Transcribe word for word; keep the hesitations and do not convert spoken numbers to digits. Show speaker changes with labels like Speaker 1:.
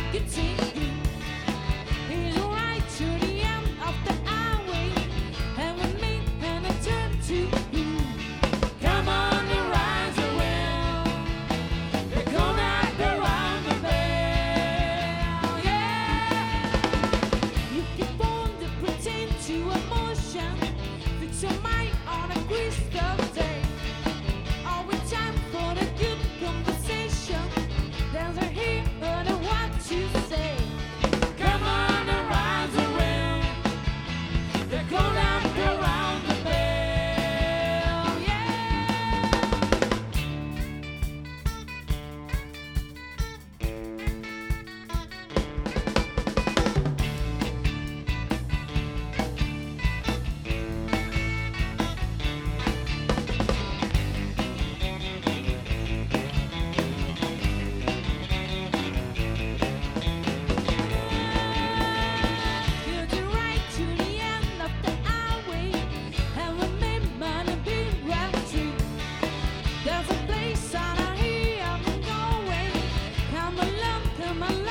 Speaker 1: could take you. He's right to the end of the highway, and with me, and I turn to you. Come on and rise around. They're gonna go round the bell, yeah. You keep on to pretend to emotion, fix your mind on a crystal day. All the time for the good conversation. There's a here but a what you say. Come on and rise around. They're gonna go round the bell, yeah. You're the right to the end of the highway, and remember to be well true. There's a place out here I'm going. Come along, come along.